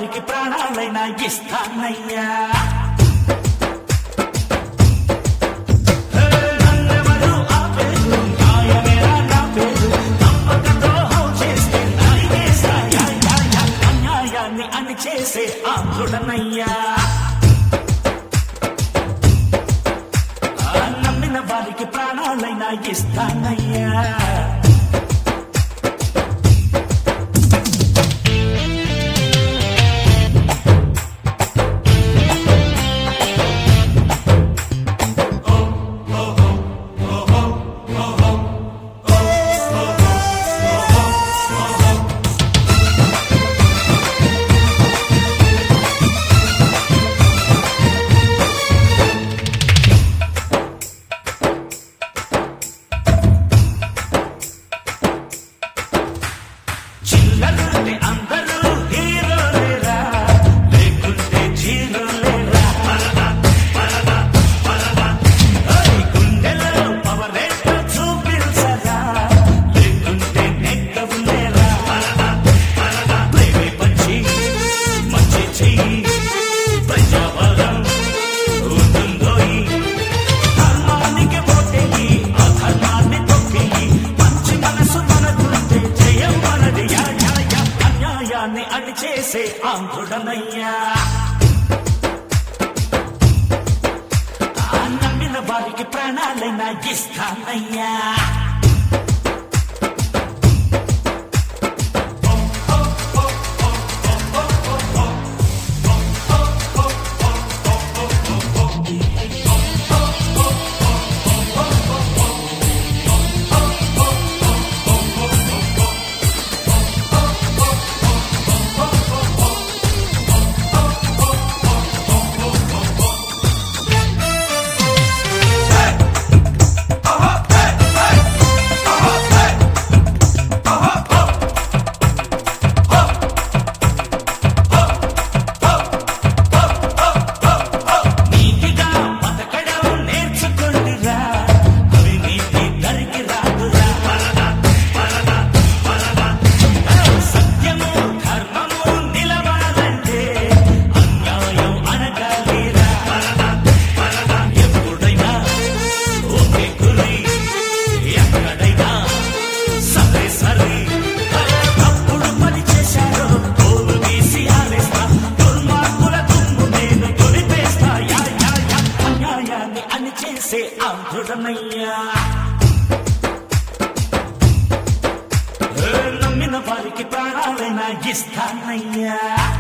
వారికి ప్రాణాలైనా ఇస్తానయ్యా. నన్నెవరు ఆపేరు, న్యాయమేరా నా పేరు, నమ్మక ద్రోహం చేస్తే నరికేస్తాయా, అన్యాయాన్ని అణిచేసే ఆంధ్రుడనయ్యా. నమ్మిన వారికి ప్రాణాలైనా ఇస్తానయ్యా. చిల్లరుంటే అందరూ హీరోలేరా, లేకుంటే జీరోలేరా. గుండెలో పవరేట చూపించరా, లేకుంటే నెక్కవులేరా. ప్రేమే పంచి మంచి చెయ్యి, ప్రజాబలం ఉంటుందోయి. ధర్మానికి ఓటేయి, అధర్మాన్ని తొక్కేయి. మంచి మనసు మనకుంటే జయం మనది. అన్యాయాన్ని అణిచేసే ఆంధ్రుడనయ్యా. నమ్మిన వారికి ప్రాణాలైనా ఇస్తానయ్యా. నీతిగా బతకడం నేర్చుకోండిరా, అవినీతి దరికి రాదురా. సత్యము ధర్మము నిలవాలంటే అన్యాయం అనగాలిరా. ఎప్పుడైనా ఒకే గురి, ఎక్కడైనా సరే సరే. తప్పుడు పని చేశారో తోలు తీసి ఆరేస్తా, దుర్మార్గుల దుమ్ము నేను తొలిపేస్తా. అన్యాయాన్ని అణిచేసే ఆంధ్రుడనయ్యా. నమ్మిన వారికి ప్రాణాలైనా ఇస్తానయ్యా.